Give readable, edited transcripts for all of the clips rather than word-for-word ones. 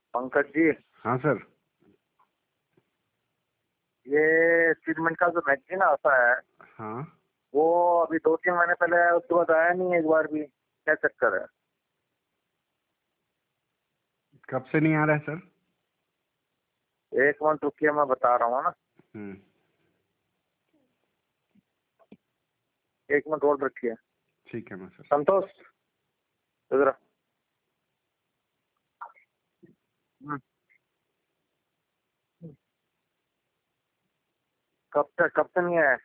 पंकज जी, हाँ सर। ये सीमेंट का जो मैगजीन आता है हाँ, वो अभी 2-3 महीने पहले आया, उसके बाद आया नहीं एक बार भी। क्या चक्कर है? कब से नहीं आ रहा है सर? 1 मंथ रुकिए, मैं बता रहा हूँ ना। हम्म। 1 मिनट होल्ड रखिए। ठीक है ना सर। संतोष, इधर आ। कब से नहीं आया?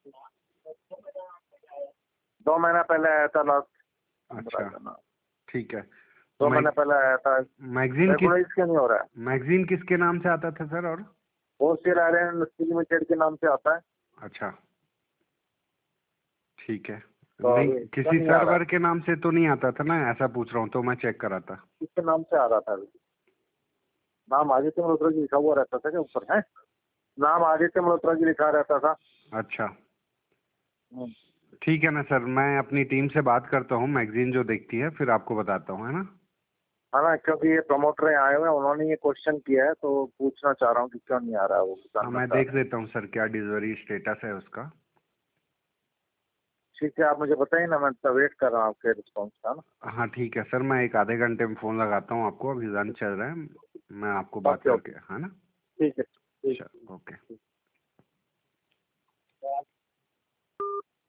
2 महीना पहले आया था लास्ट। अच्छा, ठीक है। 2 महीने पहले आया था। मैगजीन रेगुलराइज क्यों नहीं हो रहा है? मैगजीन किसके नाम से आता था सर? और होलसेल आयरन लिमिटेड के नाम से आता है। अच्छा, ठीक है। तो नहीं, अभी क्यों किसी नहीं आ रहा? सर्वर के नाम से तो नहीं आता था ना, ऐसा पूछ रहा हूँ, तो मैं चेक करा था। किसके नाम से आ रहा था? नाम आदित्य मल्होत्रा जी लिखा हुआ रहता था क्या ऊपर है? नाम आदित्य मल्होत्रा जी लिखा रहता था। अच्छा, ठीक है ना सर, मैं अपनी टीम से बात करता हूँ, मैगजीन जो देखती है, फिर आपको बताता हूँ, है ना? हाँ ना, क्योंकि ये प्रमोटर आए हुए हैं, उन्होंने ये क्वेश्चन किया है, तो पूछना चाह रहा हूँ कि क्यों नहीं आ रहा है, वो हाँ, जानना मैं चाह देख रहे हैं। देता हूँ सर, क्या डिलीवरी स्टेटस है उसका। ठीक है, आप मुझे बताइए ना, मैं वेट कर रहा हूँ आपके रिस्पॉन्स का ना। हाँ ठीक है सर, मैं एक आधे घंटे में फ़ोन लगाता हूँ आपको, अभी रन चल रहा है, मैं आपको बात ओके करके, ओके, है ना? ठीक है, ठीक। चल, ओके।